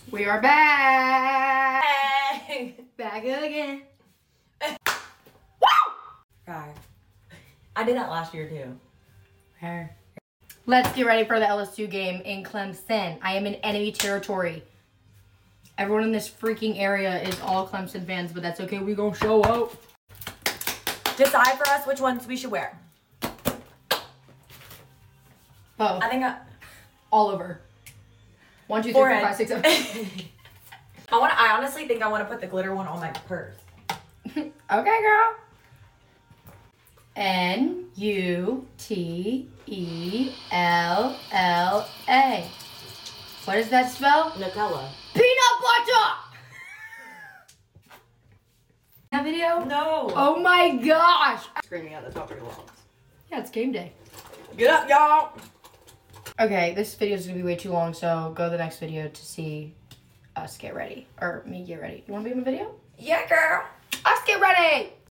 We are back. Hey. Back again. Right. I did that last year too. Where? Let's get ready for the LSU game in Clemson. I am in enemy territory. Everyone in this freaking area is all Clemson fans, but that's okay. We gonna show up. Decide for us which ones we should wear. Both. I think All over. 1, 2, 3, 4, 5, 6, 7. I honestly think I want to put the glitter one on my purse. Okay, girl. N-U-T-E-L-L-A. What does that spell? Nutella. Peanut butter! That video? No. Oh my gosh! Screaming at the top of your lungs. Yeah, it's game day. Get up, y'all. Okay, this video is gonna be way too long, so go to the next video to see us get ready. Or me get ready. You wanna be in the video? Yeah, girl. Us get ready!